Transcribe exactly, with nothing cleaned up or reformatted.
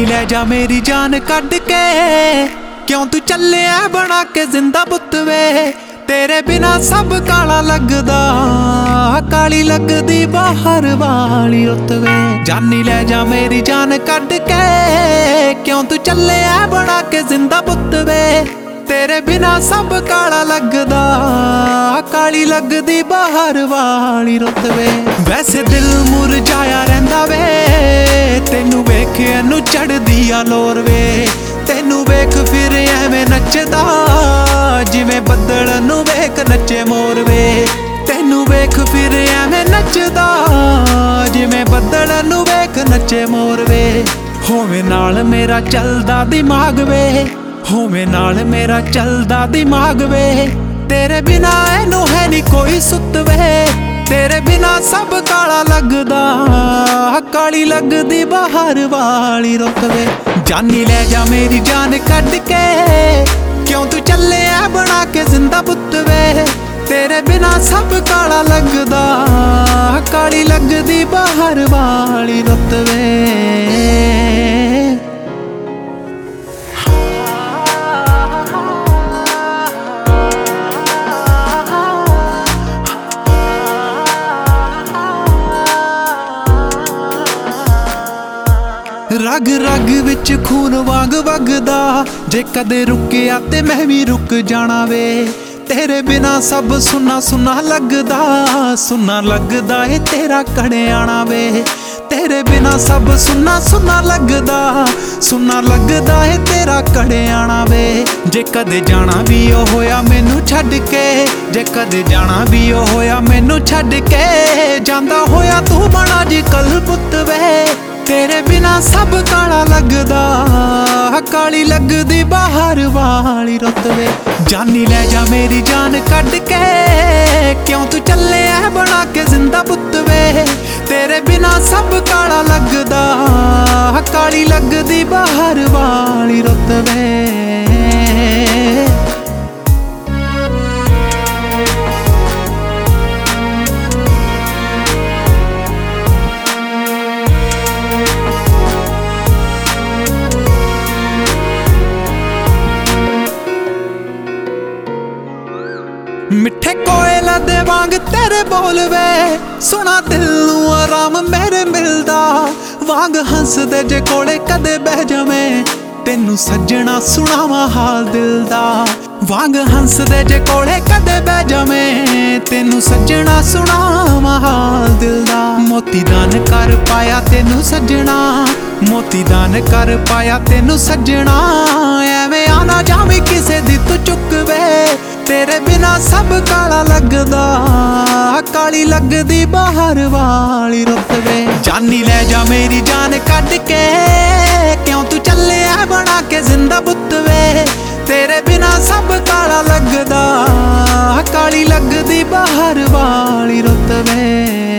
जानी लै जा मेरी जान कट के, क्यों तू चलिया बना के जिंदा पुत वे। तेरे बिना सब काला लगदा, काली लगदी बाहर वाली रुत वे। जानी लै जा मेरी जान कट के, क्यों तू चलिया बना के जिंदा पुत वे। तेरे बिना सब काला लगदा, काली लगदी बाहर वाली रुत वे। वैसे दिल मुरझाया रहिंदा वे, तेनू वेख एनू चढ़दी आ लोर वे। तेनू वेख फिर एवें नचदा, जिवें बदल नू वेख नचे मोर वे। तेनू वेख फिर एवें नचदा, जिवें बदल नू वेख नचे मोर वे। होवे नाल मेरा चलदा दिमाग वे, होवे नाल मेरा चलदा दिमाग वे। तेरे बिना एनू है नी कोई सुत वे। तेरे बिना सब काला लगदा, काली लगदी बाहर वाली रुत वे। जानी लै जा मेरी जान कट के, क्यों तू चलिया बना के जिंदा पुत वे। तेरे बिना सब काला लगदा, काली लगदी बाहर वाली रुत वे। रग रग विच खून वांग वगदा, जे कदे रुकिया ते मैं भी रुक जाना वे। तेरे बिना सब सुना सुना लगदा, सुना लगदा है तेरा कड़े आना वे। तेरे बिना सब सुना सुना लगदा, सुना लगदा है तेरा कड़े आना वे। जे कदे जाना भी ओ होया मैनू छड्ड के, जे कदे जाना भी ओ होया मैनू छड्ड के। जांदा होया तू बना जी कल पुत वे। तेरे बिना सब काला लगदा, काली लगदी बाहर वाली रुत वे। जानी लै जा मेरी जान कट के, क्यों तू चलिया बना के जिंदा पुत वे। तेरे बिना सब काला लगदा, काली लगदी बाहर वाली रुत वे। मिठे कोयल दे वांग तेरे बोल वे, सुना दिल नू आराम मेरे मिलदा। वांग हंस दे जे कोले कदे बह जावें, तेनू सजना सुनावा हाल दिल दा। वांग हंस दे जे कोले कदे बह जावें, तेनू सजना सुनावा हाल दिल दा। मोती दान कर पाया तेनू सजना, मोती दान कर पाया तेनू सजना। एवें आना जावी किसे दी तू चुक वे। तेरे बिना सब काला लगदा, काली लगदी बाहर वाली रुत वे। जानी लै जा मेरी जान कट के, क्यों तू चलिया बना के जिंदा पुत वे। तेरे बिना सब काला लगदा, काली लगदी बाहर वाली रुत वे।